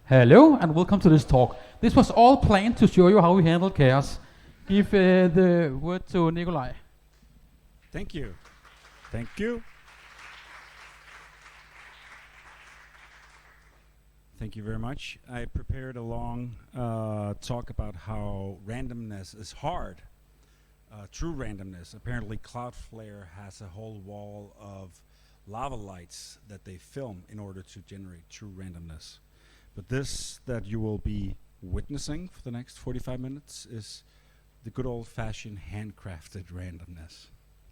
Hello and welcome to this talk. This was all planned to show you how we handle chaos. Give the word to Nikolaj. Thank you. Thank you. Thank you very much. I prepared a long talk about how randomness is hard. True randomness. Apparently Cloudflare has a whole wall of lava lights that they film in order to generate true randomness. But this that you will be witnessing for the next 45 minutes is the good old-fashioned handcrafted randomness.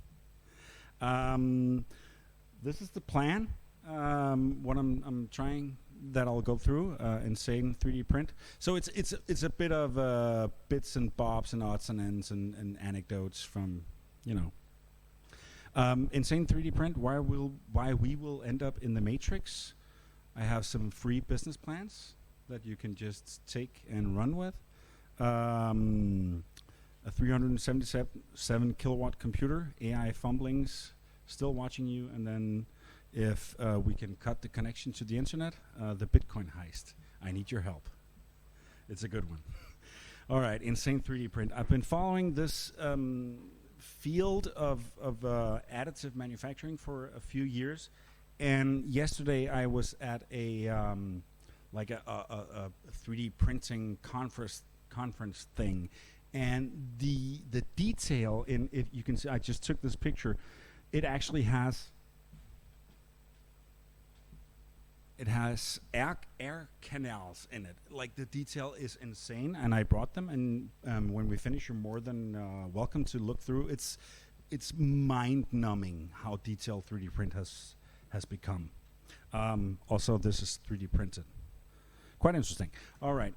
This is the plan. What I'm trying that I'll go through. Insane 3D print. So it's a bit of bits and bobs and odds and ends and anecdotes from Insane 3D print. Why we will end up in the Matrix. I have some free business plans that you can just take and run with. A 377 kilowatt computer, AI fumblings, still watching you, and then if we can cut the connection to the internet, the Bitcoin heist. I need your help. It's a good one. All right, Insane 3D print. I've been following this field of additive manufacturing for a few years. And yesterday I was at a 3D printing conference thing, and the detail in, if you can see, I just took this picture. It actually has air canals in it. Like, the detail is insane, and I brought them. And when we finish, you're more than welcome to look through. It's mind-numbing how detailed 3D print has become. Also, this is 3D printed. Quite interesting. All right.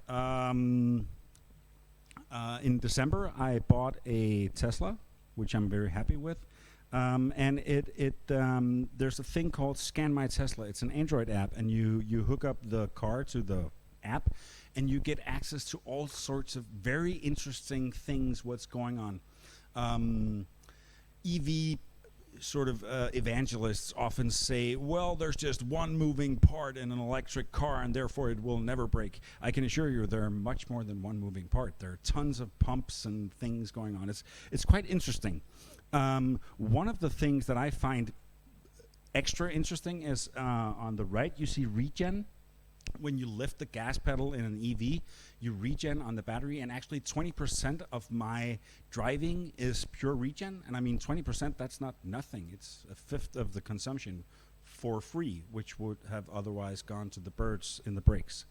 In December, I bought a Tesla, which I'm very happy with. And there's a thing called Scan My Tesla. It's an Android app, and you hook up the car to the app, and you get access to all sorts of very interesting things. What's going on? EV sort of evangelists often say, well, there's just one moving part in an electric car and therefore it will never break. I can assure you there are much more than one moving part. There are tons of pumps and things going on. It's quite interesting. One of the things that I find extra interesting is on the right you see regen. When you lift the gas pedal in an EV, you regen on the battery, and actually 20% of my driving is pure regen. And I mean 20%, that's not nothing. It's a fifth of the consumption for free, which would have otherwise gone to the birds in the brakes.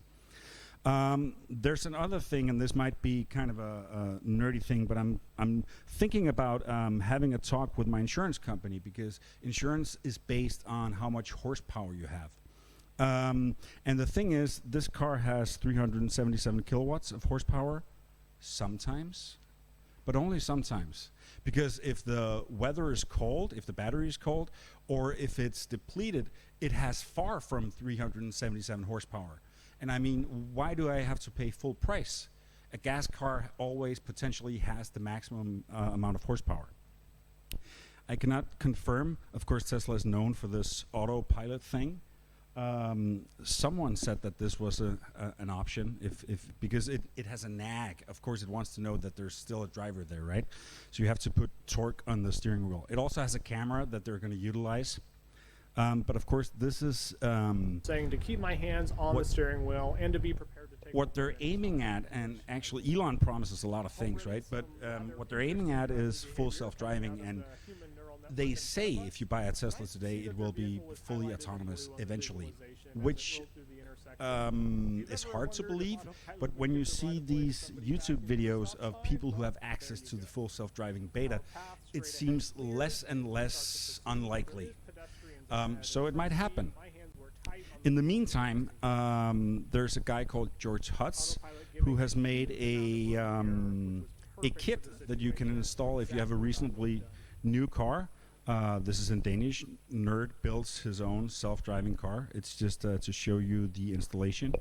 There's another thing, and this might be kind of a nerdy thing, but I'm thinking about having a talk with my insurance company, because insurance is based on how much horsepower you have. And the thing is, this car has 377 kilowatts of horsepower, sometimes, but only sometimes. Because if the weather is cold, if the battery is cold, or if it's depleted, it has far from 377 horsepower. And I mean, why do I have to pay full price? A gas car always potentially has the maximum amount of horsepower. I cannot confirm. Of course, Tesla is known for this autopilot thing. Someone said that this was an option because it has a nag. Of course, it wants to know that there's still a driver there, right? So you have to put torque on the steering wheel. It also has a camera that they're going to utilize. But of course, this is saying to keep my hands on the steering wheel and to be prepared to take what they're aiming at. And actually, Elon promises a lot of things, right? But what they're aiming at is full self-driving, and they say if you buy a Tesla today, it will be fully autonomous eventually, which is hard to believe. But when you see these YouTube videos of people who have access to the full self-driving beta, it seems less and less unlikely. So it might happen. In the meantime, there's a guy called George Hutz who has made a kit that you can install if you have a reasonably new car. This is in Danish. Nerd builds his own self-driving car. It's just to show you the installation.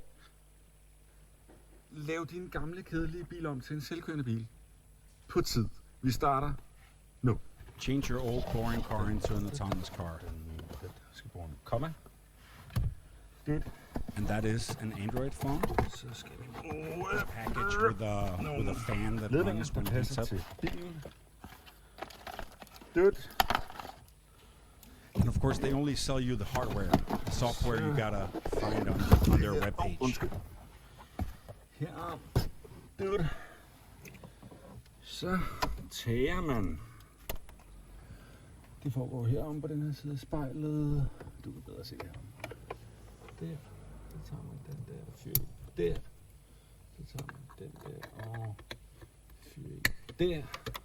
Lav din gamle kedelige bil om til en selvkørende bil. På tid. Vi starter nu. Change your old boring car into an autonomous car. Skal bruge en komma. Good. And that is an Android phone. Så skal vi Package with a fan that ledninger, runs der when it heats passer up. til bilen. Good. And of course, they only sell you the hardware. The software you gotta find on their webpage. Undskyld. Herom. Good. Så tager man. Det foregår herom på den her side af spejlet. Du kan bedre se det her. Der. Så tager man den der og fyrer i der. Så tager man den der og fyrer i der.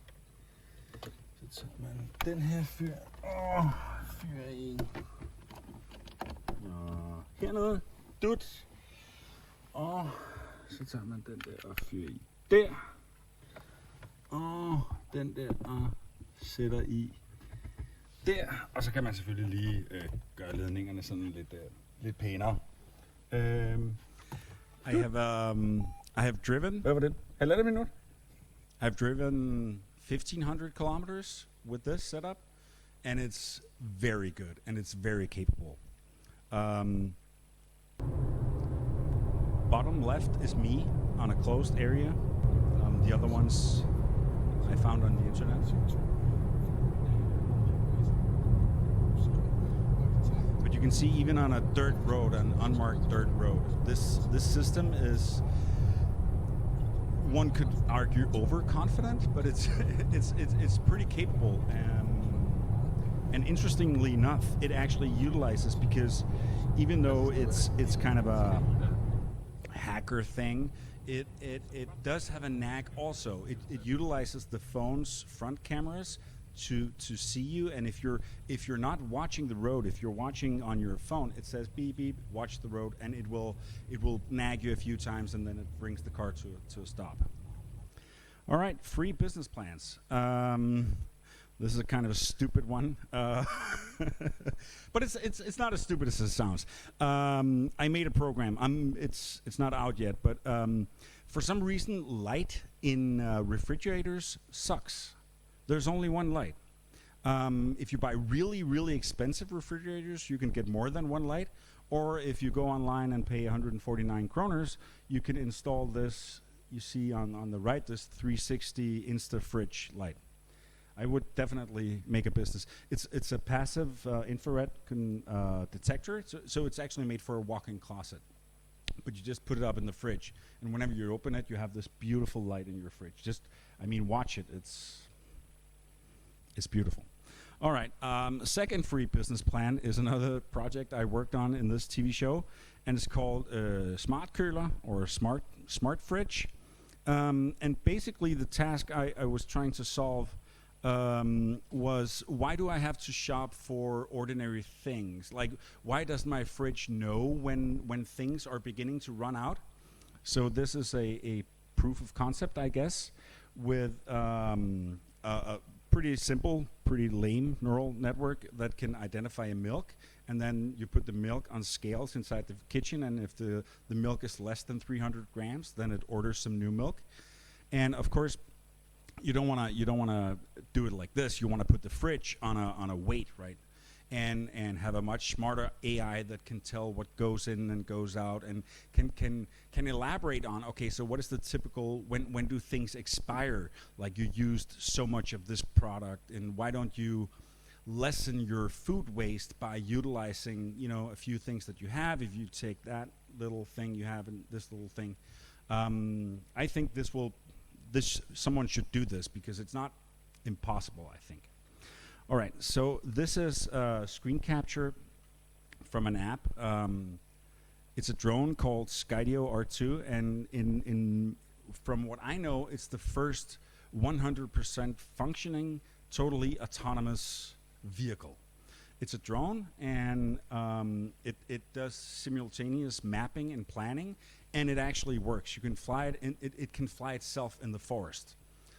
Så tager man den her fyr og fyrer i. Og hernede. Dut. Og så tager man den der og fyrer i der. Og den der og sætter i der. Og så kan man selvfølgelig lige gøre ledningerne sådan lidt pænere. I have driven. Hvad var det? Halvandet minut? I've driven 1,500 kilometers with this setup, and it's very good and it's very capable. Bottom left is me on a closed area. The other ones I found on the internet. But you can see even on a dirt road, an unmarked dirt road, this system is, one could argue, overconfident, but it's pretty capable. And interestingly enough, it actually utilizes, because even though it's kind of a hacker thing, it does have a knack also. It utilizes the phone's front cameras to see you, and if you're not watching the road, if you're watching on your phone, it says beep beep, watch the road, and it will nag you a few times, and then it brings the car to a stop. All right, free business plans. This is a kind of a stupid one, but it's not as stupid as it sounds. I made a program. It's not out yet, but for some reason, light in refrigerators sucks. There's only one light. If you buy really, really expensive refrigerators, you can get more than one light. Or if you go online and pay 149 kroners, you can install this. You see on the right, this 360 InstaFridge light. I would definitely make a business. It's a passive infrared detector, so it's actually made for a walk-in closet. But you just put it up in the fridge, and whenever you open it, you have this beautiful light in your fridge. Watch it. It's beautiful. All right. Second free business plan is another project I worked on in this TV show, and it's called Smart Køler, or Smart Fridge. And basically, the task I was trying to solve was, why do I have to shop for ordinary things? Like, why doesn't my fridge know when things are beginning to run out? So this is a proof of concept, I guess, with a pretty simple, pretty lame neural network that can identify a milk, and then you put the milk on scales inside the kitchen, and if the milk is less than 300 grams, then it orders some new milk. And of course, you don't want to do it like this. You want to put the fridge on a weight, right? And have a much smarter AI that can tell what goes in and goes out, and can elaborate on, okay, so what is the typical, when do things expire? Like, you used so much of this product, and why don't you lessen your food waste by utilizing, a few things that you have? If you take that little thing you have and this little thing, I think someone should do this, because it's not impossible, I think. All right, so this is a screen capture from an app. It's a drone called Skydio R2, and from what I know, it's the first 100% functioning, totally autonomous vehicle. It's a drone, and it does simultaneous mapping and planning, and it actually works. You can fly it, and it can fly itself in the forest.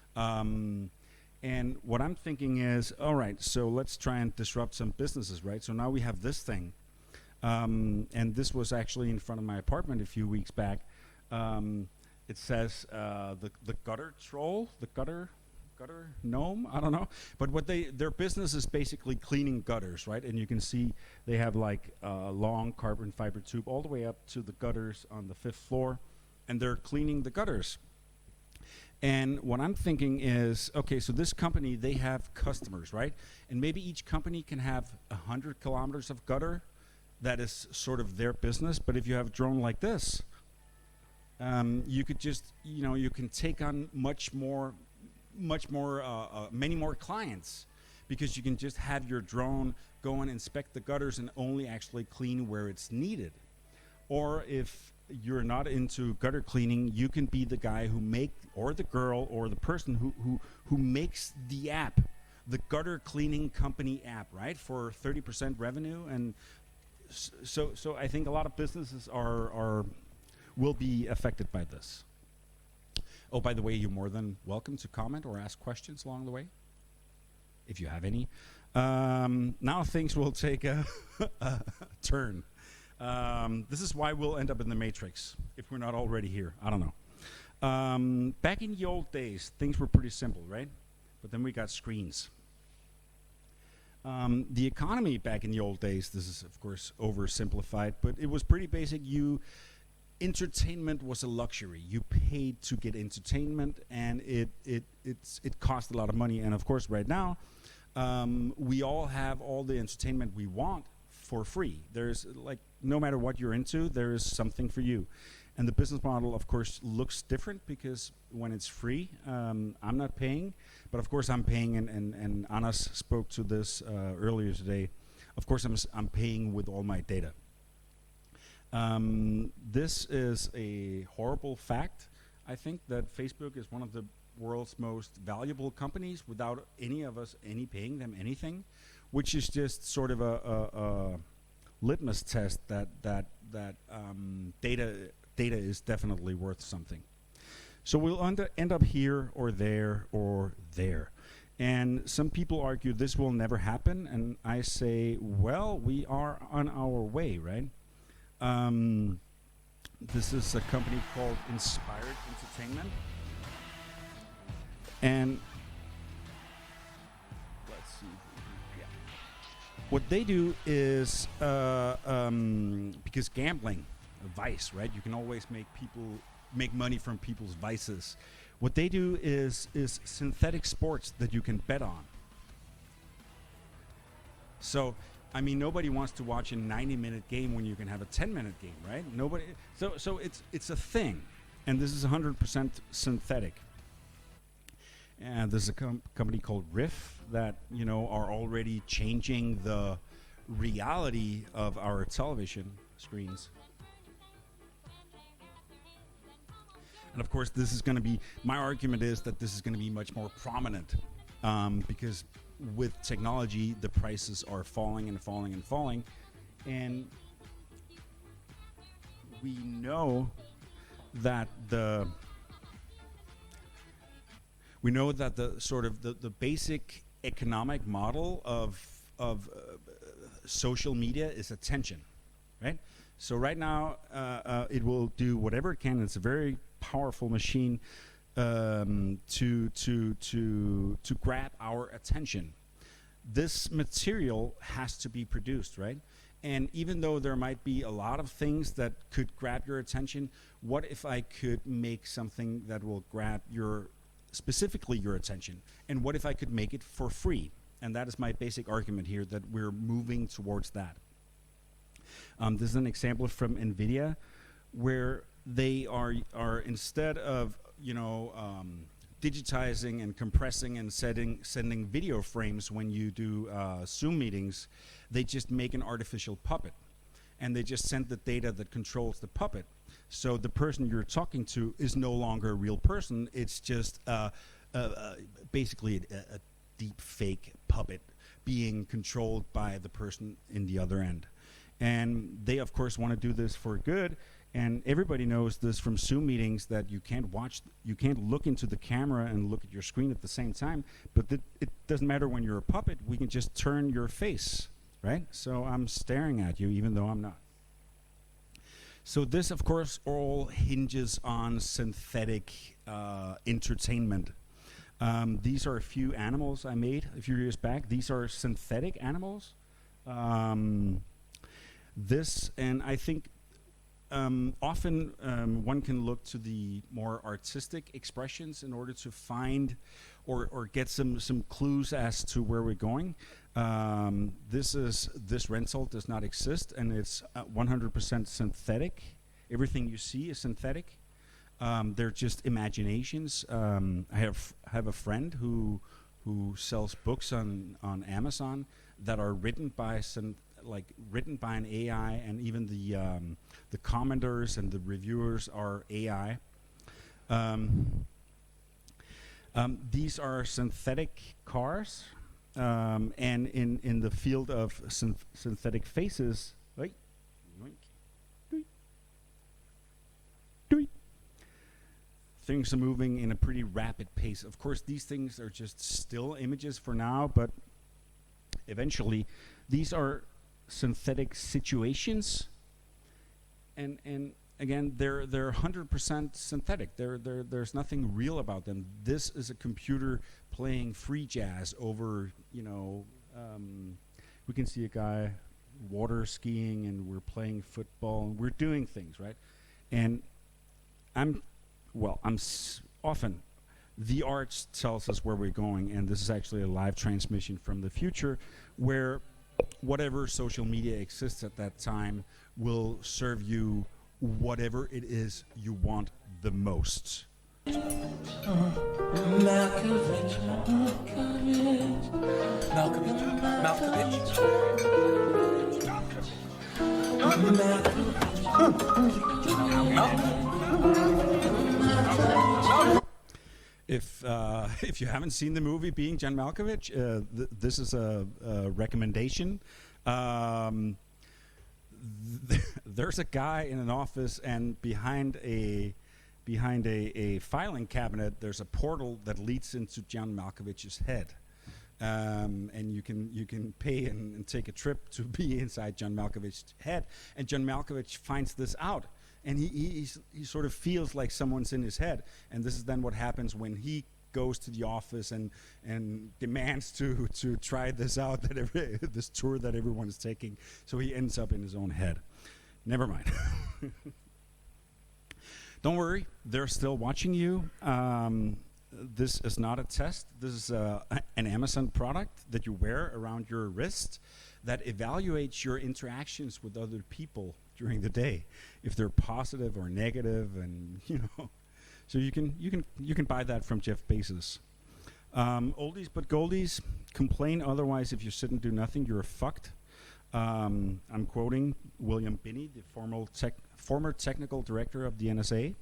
And what I'm thinking is, all right, so let's try and disrupt some businesses, right? So now we have this thing, and this was actually in front of my apartment a few weeks back. It says the gutter troll, the gutter gutter gnome, I don't know. But their business is basically cleaning gutters, right? And you can see they have like a long carbon fiber tube all the way up to the gutters on the 5th floor, and they're cleaning the gutters. And what I'm thinking is, okay, so this company, they have customers, right? And maybe each company can have 100 kilometers of gutter. That is sort of their business. But if you have a drone like this, you could just, you can take on many more clients, because you can just have your drone go and inspect the gutters and only actually clean where it's needed. Or if you're not into gutter cleaning, you can be the guy or the girl or the person who makes the app, the gutter cleaning company app, right, for 30% revenue. And so I think a lot of businesses will be affected by this. Oh, by the way, you're more than welcome to comment or ask questions along the way, if you have any. Now things will take a turn. This is why we'll end up in the Matrix, if we're not already here. I don't know. Back in the old days, things were pretty simple, right? But then we got screens. The economy back in the old days, this is of course oversimplified, but it was pretty basic. Entertainment was a luxury. You paid to get entertainment, and it cost a lot of money. And of course, right now, we all have all the entertainment we want for free. There's like, no matter what you're into, there is something for you. And the business model, of course, looks different, because when it's free, I'm not paying, but of course I'm paying, and Anas spoke to this earlier today. Of course, I'm paying with all my data. This is a horrible fact. I think that Facebook is one of the world's most valuable companies without any of us paying them anything, which is just sort of a litmus test that data is definitely worth something. So we'll end up here or there or there. And some people argue this will never happen, and I say, well, we are on our way, right? This is a company called Inspired Entertainment. And let's see. Yeah. What they do is, because gambling, a vice, right? You can always make money from people's vices. What they do is synthetic sports that you can bet on. So, I mean, nobody wants to watch a 90-minute game when you can have a 10-minute game, right? Nobody. So it's a thing, and this is 100% synthetic. And there's a company called Riff that are already changing the reality of our television screens. And of course, this is going to be, my argument is that this is going to be much more prominent, because with technology, the prices are falling and falling and falling. And we know that the sort of the basic economic model of social media is attention, right? So right now, it will do whatever it can. It's a very powerful machine to grab our attention. This material has to be produced, right? And even though there might be a lot of things that could grab your attention, what if I could make something that will grab specifically your attention? And what if I could make it for free? And that is my basic argument here, that we're moving towards that. This is an example from NVIDIA, where they are instead of digitizing and compressing and sending video frames when you do Zoom meetings, they just make an artificial puppet, and they just send the data that controls the puppet. So the person you're talking to is no longer a real person. It's just basically a deep fake puppet being controlled by the person in the other end. And they, of course, want to do this for good. And everybody knows this from Zoom meetings, that you can't look into the camera and look at your screen at the same time. But it doesn't matter when you're a puppet. We can just turn your face, right? So I'm staring at you even though I'm not. So this, of course, all hinges on synthetic entertainment. These are a few animals I made a few years back. These are synthetic animals. This, and I think often one can look to the more artistic expressions in order to find or get some clues as to where we're going. This rental does not exist, and it's 100% synthetic. Everything you see is synthetic. They're just imaginations. I have a friend who sells books on Amazon that are written by an AI, and even the commenters and the reviewers are AI. These are synthetic cars, and in the field of synthetic faces, right? Things are moving in a pretty rapid pace. Of course, these things are just still images for now, but eventually, these are synthetic situations, and again, they're 100% synthetic. There's nothing real about them. This is a computer playing free jazz over, we can see a guy water skiing, and we're playing football, and we're doing things, right? And often the arts tells us where we're going, and this is actually a live transmission from the future, where whatever social media exists at that time will serve you whatever it is you want the most. If you haven't seen the movie Being John Malkovich, this is a recommendation. There's a guy in an office, and behind a filing cabinet, there's a portal that leads into John Malkovich's head, and you can pay and take a trip to be inside John Malkovich's head. And John Malkovich finds this out, and he sort of feels like someone's in his head. And this is then what happens when he goes to the office and demands to try this out, this tour that everyone is taking. So he ends up in his own head. Never mind. Don't worry, they're still watching you. This is not a test. This is an Amazon product that you wear around your wrist that evaluates your interactions with other people during the day, if they're positive or negative, and so you can buy that from Jeff Bezos. Oldies but goldies, complain otherwise if you sit and do nothing, you're fucked. I'm quoting William Binney, the former technical director of the NSA.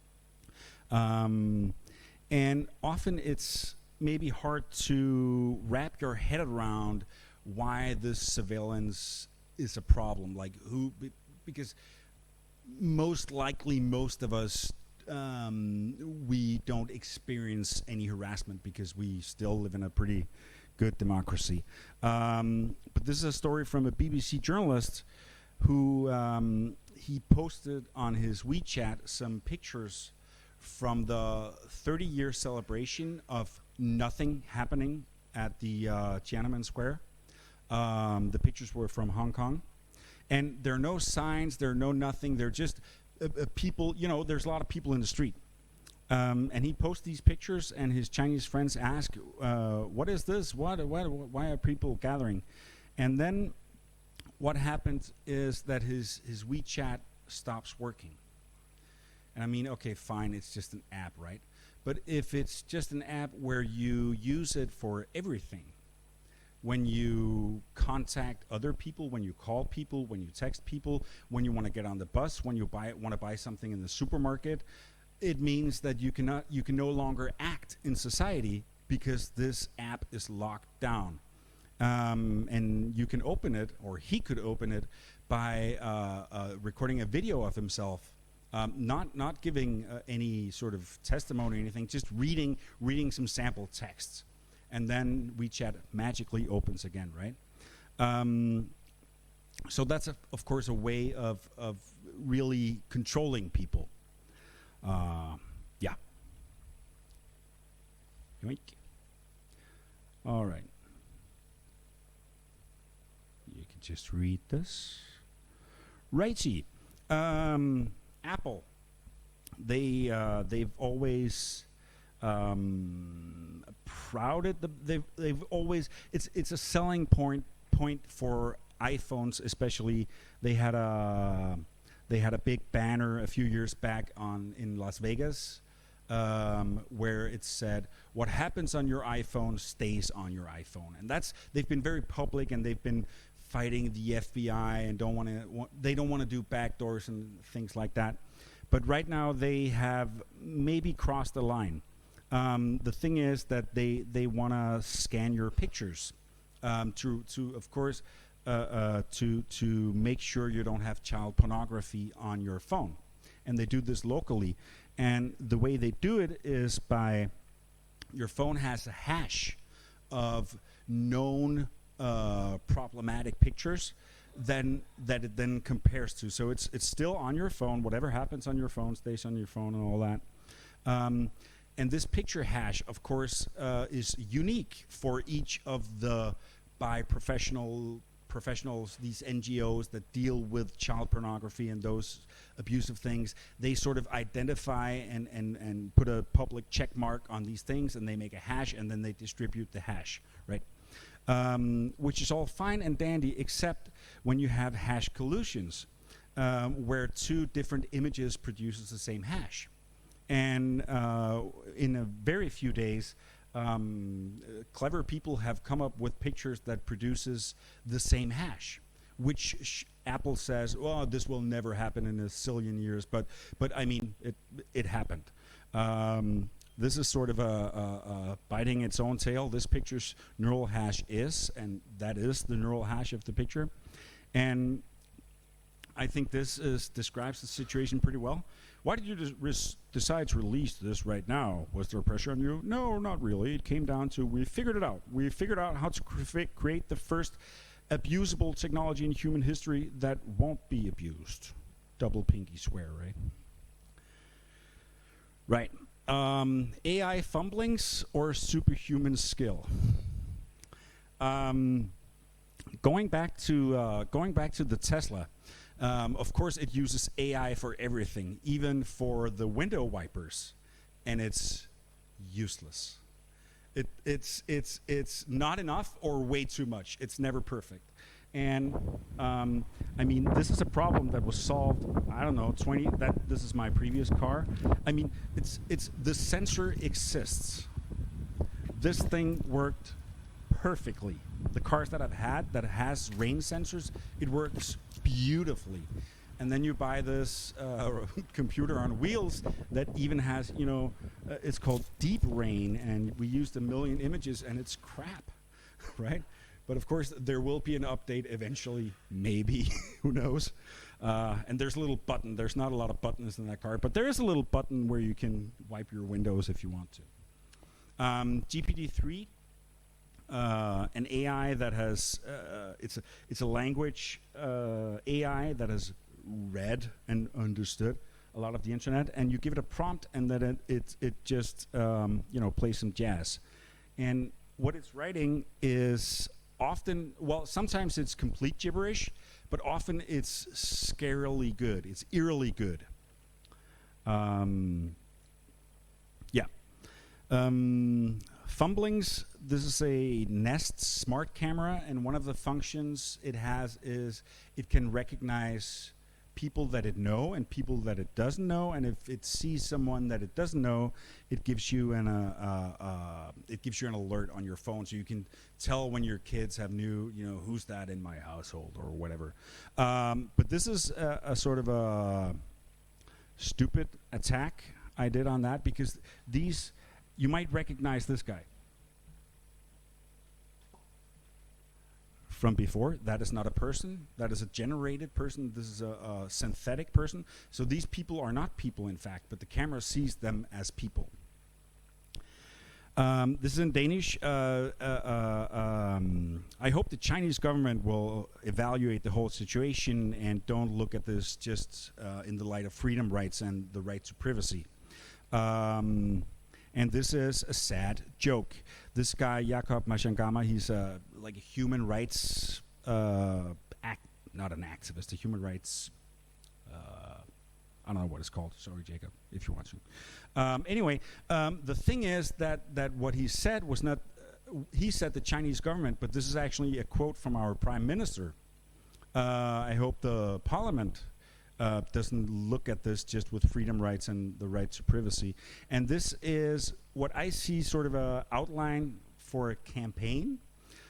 And often it's maybe hard to wrap your head around why this surveillance is a problem. Because most likely most of us, we don't experience any harassment because we still live in a pretty good democracy. But this is a story from a BBC journalist who he posted on his WeChat some pictures from the 30-year celebration of nothing happening at the Tiananmen Square. The pictures were from Hong Kong. And there are no signs, there are no nothing, they're just people, there's a lot of people in the street. And he posts these pictures, and his Chinese friends ask, what is this? Why are people gathering? And then what happens is that his WeChat stops working. And I mean, okay, fine, it's just an app, right? But if it's just an app where you use it for everything, when you contact other people, when you call people, when you text people, when you want to get on the bus, when you want to buy something in the supermarket, it means that you can no longer act in society because this app is locked down. And you can open it, or he could open it, by recording a video of himself, not giving any sort of testimony or anything, just reading some sample texts. And then WeChat magically opens again, right? So that's, of course, a way of really controlling people. Yeah. Yoink. All right. You can just read this. Righty. Apple. They've always they've always it's a selling point for iPhones, especially. They had a big banner a few years back in Las Vegas, where it said, "What happens on your iPhone stays on your iPhone," and they've been very public, and they've been fighting the FBI and they don't want to do backdoors and things like that. But right now they have maybe crossed the line. The thing is that they want to scan your pictures to of course to make sure you don't have child pornography on your phone, and they do this locally. And the way they do it is by your phone has a hash of known problematic pictures that it then compares to. So it's still on your phone. Whatever happens on your phone stays on your phone and all that. And this picture hash, of course, is unique for each of the professionals, these NGOs that deal with child pornography and those abusive things. They sort of identify and put a public check mark on these things, and they make a hash, and then they distribute the hash, right? Which is all fine and dandy, except when you have hash collusions, where two different images produces the same hash. And in a very few days, clever people have come up with pictures that produces the same hash, which Apple says, "Oh, this will never happen in a zillion years," but I mean, it happened. This is sort of a biting its own tail. This picture's neural hash is, and that is the neural hash of the picture. And I think this describes the situation pretty well. Why did you decide to release this right now? Was there pressure on you? No, not really. It came down to we figured it out. We figured out how to create the first abusable technology in human history that won't be abused. Double pinky swear, right? Right. AI fumblings or superhuman skill? Going back to the Tesla. Of course, it uses AI for everything, even for the window wipers, and it's useless. It's not enough or way too much. It's never perfect. And I mean, this is a problem that was solved, I don't know, this is my previous car. I mean, the sensor exists. This thing worked perfectly. The cars that I've had that has rain sensors, it works beautifully. And then you buy this computer on wheels that even has, it's called Deep Rain, and we used 1 million images, and it's crap, right? But of course, there will be an update eventually, maybe, who knows? And there's a little button. There's not a lot of buttons in that car, but there is a little button where you can wipe your windows if you want to. GPT-3. An AI that has it's a language AI that has read and understood a lot of the internet, and you give it a prompt, and then it just plays some jazz. And what it's writing is often, well, sometimes it's complete gibberish, but often it's scarily good. It's eerily good. Fumblings, this is a Nest smart camera, and one of the functions it has is it can recognize people that it know and people that it doesn't know, and if it sees someone that it doesn't know, it gives you an alert on your phone, so you can tell when your kids have new, who's that in my household or whatever. But this is a sort of a stupid attack I did on that, because you might recognize this guy from before. That is not a person. That is a generated person. This is a synthetic person. So these people are not people, in fact, but the camera sees them as people. This is in Danish. I hope the Chinese government will evaluate the whole situation and don't look at this just in the light of freedom rights and the right to privacy. and this is a sad joke. This guy Jakob Mashangama, he's like a human rights not an activist, a human rights. I don't know what it's called. Sorry, Jacob, if you're watching. Anyway, the thing is that what he said was not. He said the Chinese government, but this is actually a quote from our prime minister. I hope the parliament doesn't look at this just with freedom rights and the right to privacy. And this is what I see sort of a outline for a campaign.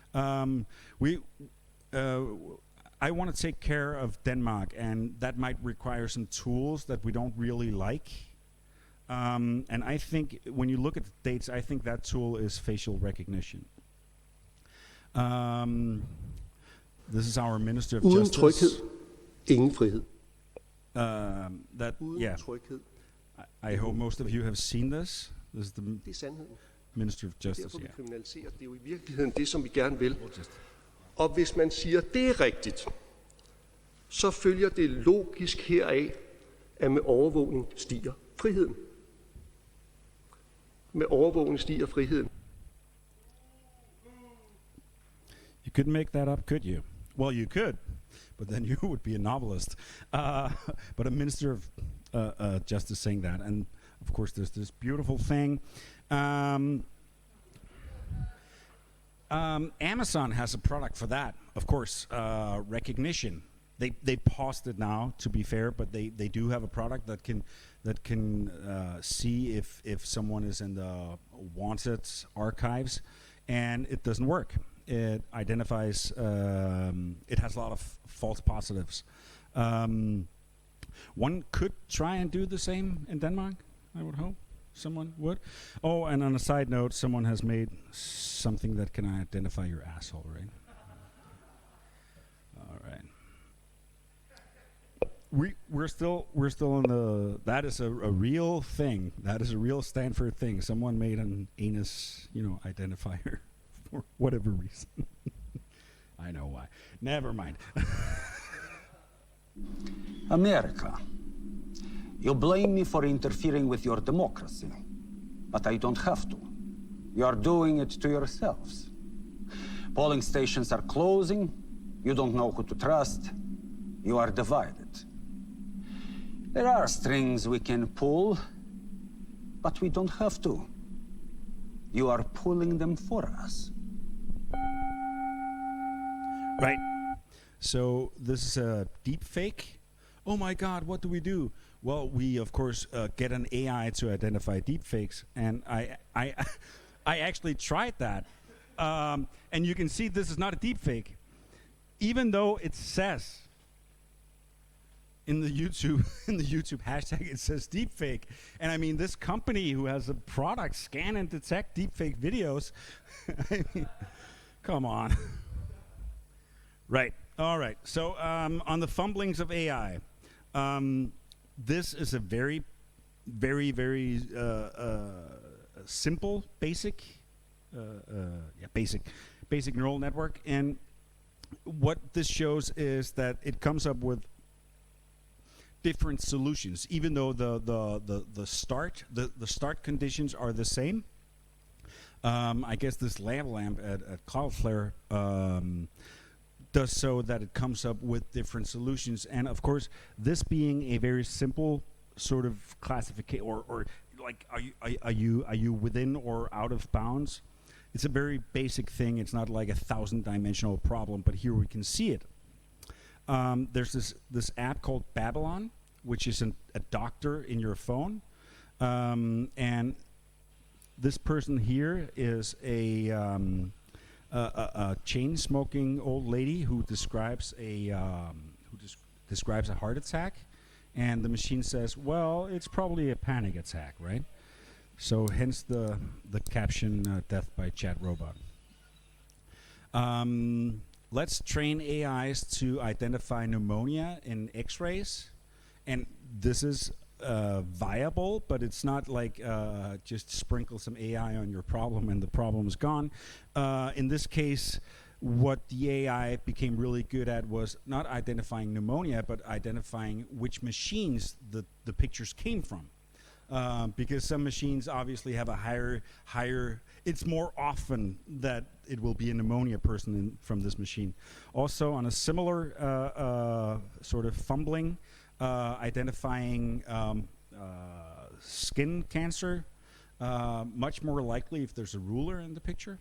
I want to take care of Denmark, and that might require some tools that we don't really like. And I think when you look at the dates, I think that tool is facial recognition. This is our Minister of Uden Justice. tryghed, ingen frihed. Yeah, Tryghed, I hope most of you have seen this. This is the det er sandheden. Minister of Justice. Derfor vi Yeah. kriminaliserer. Det er jo i virkeligheden det, som vi gerne vil. Og hvis man siger, det er rigtigt, så følger det logisk heraf, at med overvågning stiger friheden. Med overvågning stiger friheden. You couldn't make that up, could you? Well, you could, but then you would be a novelist. But a Minister of Justice saying that, and of course, there's this beautiful thing. Amazon has a product for that, of course, recognition. They paused it now, to be fair, but they do have a product that can see if someone is in the wanted archives, and it doesn't work. It identifies. It has a lot of false positives. One could try and do the same in Denmark, I would hope. Someone would. Oh, and on a side note, someone has made something that can identify your asshole, right? All right. We're still in the. That is a real thing. That is a real Stanford thing. Someone made an anus, identifier for whatever reason. I know why. Never mind. America. You blame me for interfering with your democracy, but I don't have to. You are doing it to yourselves. Polling stations are closing. You don't know who to trust. You are divided. There are strings we can pull, but we don't have to. You are pulling them for us. Right. So this is a deep fake. Oh my God, what do we do? Well, we of course get an AI to identify deep fakes, and I actually tried that, and you can see this is not a deep fake, even though it says in the YouTube hashtag it says deepfake. And I mean, this company who has a product scan and detect deepfake videos. I mean, come on. Right. All right. So on the fumblings of AI, this is a very, very, very simple, basic neural network. And what this shows is that it comes up with different solutions, even though the start conditions are the same. I guess this lamp at Cloudflare does so that it comes up with different solutions. And of course, this being a very simple sort of classification, or like, are you within or out of bounds? It's a very basic thing. It's not like a 1,000-dimensional problem, but here we can see it. There's this app called Babylon, which is a doctor in your phone, and this person here is a chain-smoking old lady who describes describes a heart attack, and the machine says, "Well, it's probably a panic attack, right?" So hence the caption, "Death by Chat Robot." Let's train AIs to identify pneumonia in X-rays, and this is viable, but it's not like just sprinkle some AI on your problem and the problem is gone. In this case, what the AI became really good at was not identifying pneumonia, but identifying which machines the pictures came from. because some machines obviously have a higher. It's more often that it will be an pneumonia person from this machine. Also, on a similar sort of fumbling, identifying skin cancer, much more likely if there's a ruler in the picture.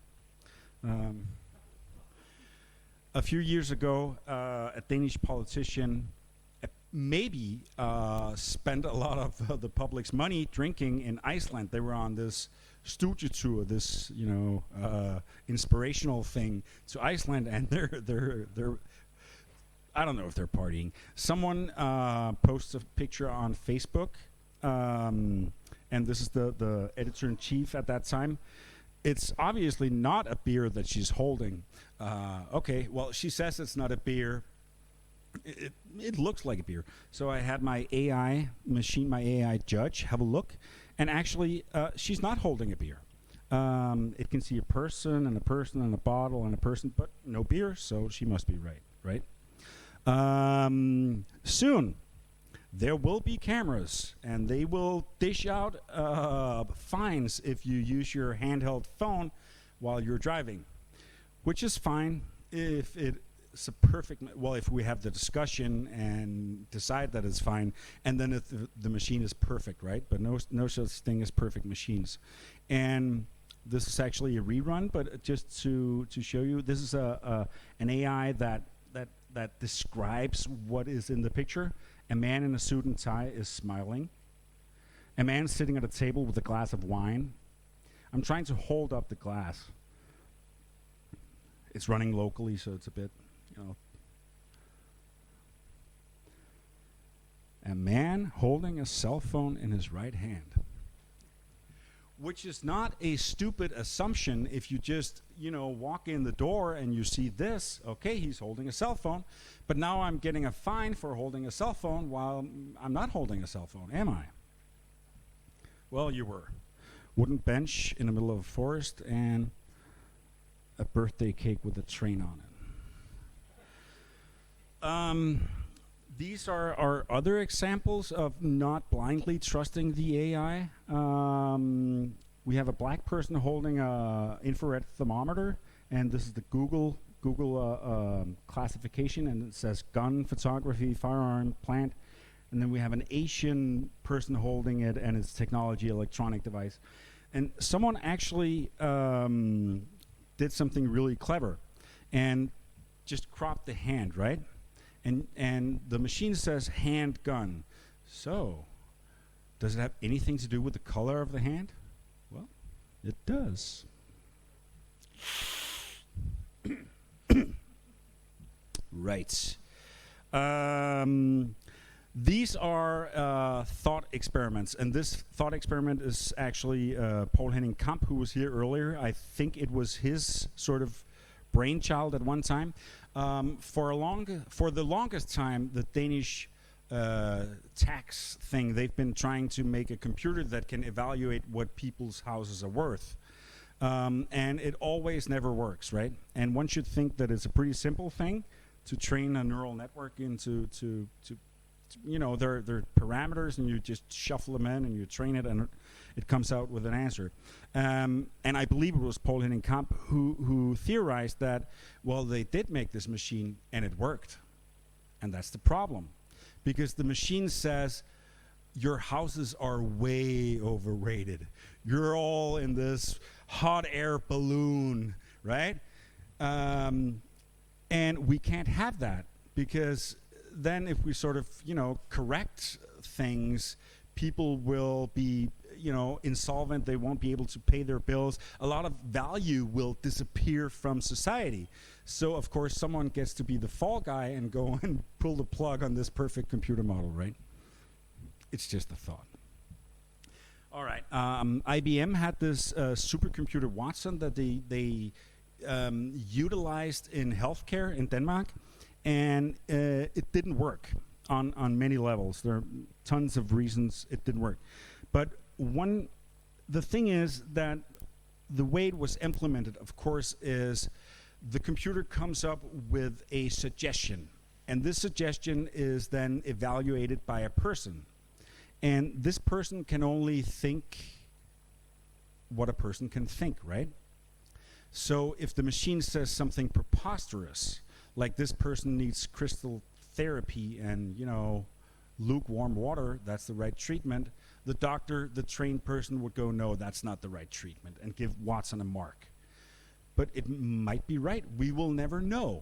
A few years ago, a Danish politician maybe spent a lot of the public's money drinking in Iceland. They were on this studie-tour, this inspirational thing to Iceland, and they're I don't know if they're partying. Someone posts a picture on Facebook, and this is the editor-in-chief at that time. It's obviously not a beer that she's holding. Okay, well, she says it's not a beer. It looks like a beer. So I had my AI machine, my AI judge, have a look. And actually, she's not holding a beer. It can see a person and a bottle and a person, but no beer, so she must be right? Soon, there will be cameras, and they will dish out fines if you use your handheld phone while you're driving, which is fine if it's a perfect. Well, if we have the discussion and decide that it's fine, and then if the machine is perfect, right? But no such thing as perfect machines. And this is actually a rerun, but just to show you, this is an AI that describes what is in the picture. A man in a suit and tie is smiling. A man sitting at a table with a glass of wine. I'm trying to hold up the glass. It's running locally, so it's a bit, A man holding a cell phone in his right hand. Which is not a stupid assumption if you just, walk in the door and you see this. Okay, he's holding a cell phone, but now I'm getting a fine for holding a cell phone while I'm not holding a cell phone, am I? Well, you were. Wooden bench in the middle of a forest and a birthday cake with a train on it. These are our other examples of not blindly trusting the AI. We have a black person holding a infrared thermometer, and this is the Google classification, and it says gun, photography, firearm, plant. And then we have an Asian person holding it, and it's technology, electronic device. And someone actually did something really clever and just cropped the hand, right? And the machine says handgun. So, does it have anything to do with the color of the hand? Well, it does. Right. These are thought experiments, and this thought experiment is actually Paul Henning Kamp, who was here earlier. I think it was his sort of brainchild at one time. For the longest time, the Danish tax thing, they've been trying to make a computer that can evaluate what people's houses are worth. And it always never works, right? And one should think that it's a pretty simple thing to train a neural network into there are parameters, and you just shuffle them in and you train it, and it comes out with an answer. And I believe it was Paul Henning Kamp who theorized that, well, they did make this machine and it worked. And that's the problem. Because the machine says, your houses are way overrated. You're all in this hot air balloon, right? And we can't have that, because then if we sort of, correct things, people will be, insolvent. They won't be able to pay their bills. A lot of value will disappear from society. So, of course, someone gets to be the fall guy and go and pull the plug on this perfect computer model, right? It's just a thought. All right. IBM had this supercomputer Watson that they utilized in healthcare in Denmark. And it didn't work on many levels. There are tons of reasons it didn't work. But the thing is that the way it was implemented, of course, is the computer comes up with a suggestion. And this suggestion is then evaluated by a person. And this person can only think what a person can think, right? So if the machine says something preposterous, like this person needs crystal therapy and, lukewarm water, that's the right treatment, the doctor, the trained person would go, no, that's not the right treatment, and give Watson a mark. But it might be right. We will never know.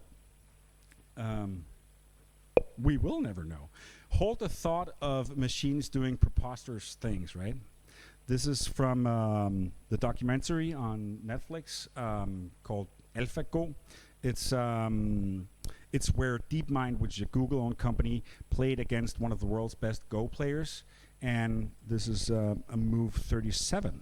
We will never know. Hold the thought of machines doing preposterous things, right? This is from the documentary on Netflix called AlphaGo. It's where DeepMind, which is a Google-owned company, played against one of the world's best Go players. And this is a move 37.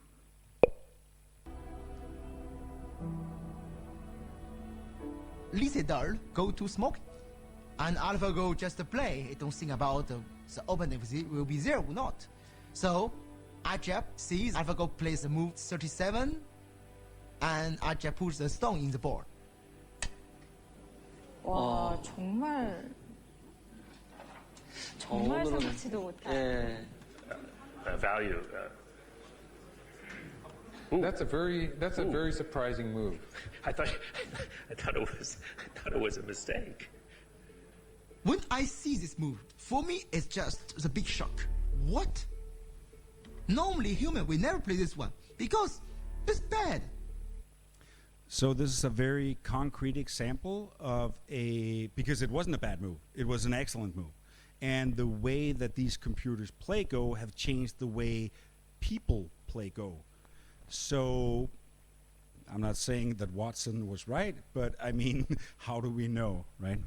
Lise Dahl go to smoke, and AlphaGo just play. It don't think about the open if it will be there or not. So Ajab sees AlphaGo plays the move 37, and Ajab puts the stone in the board. 와, 정말 생각지도 못한. Value. That's a very surprising move. I thought it was a mistake. When I see this move, for me it's just a big shock. What? Normally human will never play this one because it's bad. So this is a very concrete example of because it wasn't a bad move, it was an excellent move. And the way that these computers play Go have changed the way people play Go. So I'm not saying that Watson was right, but I mean, how do we know, right?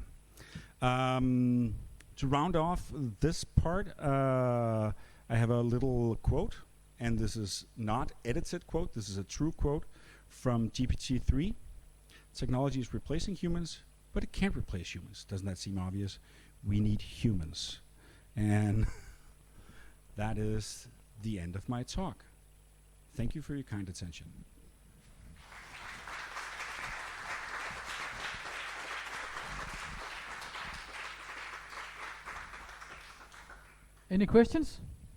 To round off this part, I have a little quote, and this is not edited quote, this is a true quote from GPT-3. Technology is replacing humans, but it can't replace humans. Doesn't that seem obvious? We need humans. And that is the end of my talk. Thank you for your kind attention. Any questions?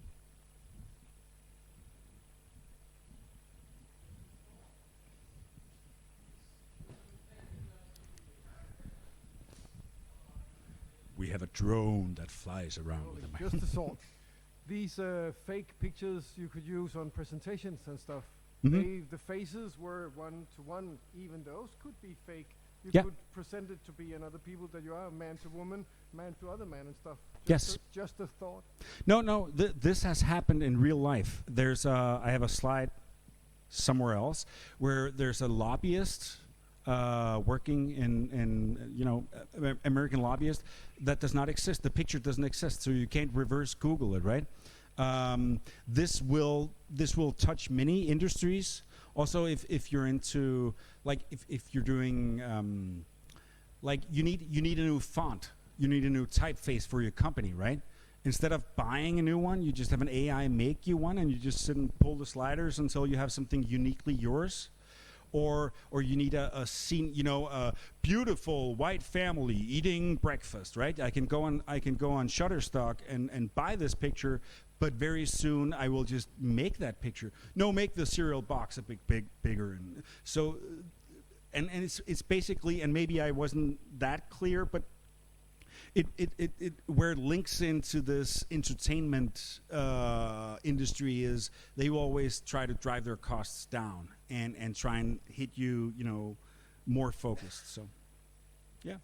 We have a drone that flies around with a mic. Just a thought. These fake pictures you could use on presentations and stuff. The faces were 1-to-1. Even those could be fake. You could present it to be another people that you are, man to woman, man to other man and stuff. Just a thought. No. This has happened in real life. There's I have a slide somewhere else where there's a lobbyist working in American lobbyist that does not exist. The picture doesn't exist, so you can't reverse Google it, right? This will touch many industries. Also, if you're into if you're doing you need a new font, you need a new typeface for your company, right? Instead of buying a new one, you just have an AI make you one, and you just sit and pull the sliders until you have something uniquely yours. Or you need a scene, a beautiful white family eating breakfast, right? I can go on Shutterstock and buy this picture, but very soon I will just make that picture. No, make the cereal box a bigger, and so, and it's basically, and maybe I wasn't that clear, but it where it links into this entertainment industry is they will always try to drive their costs down and try and hit you, more focused. So, yeah.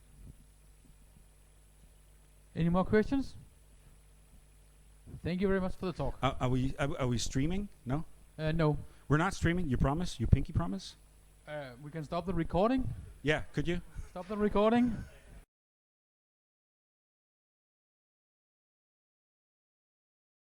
Any more questions? Thank you very much for the talk. Are we streaming? No. No. We're not streaming. You promise? You pinky promise? We can stop the recording. Yeah. Could you? Stop the recording.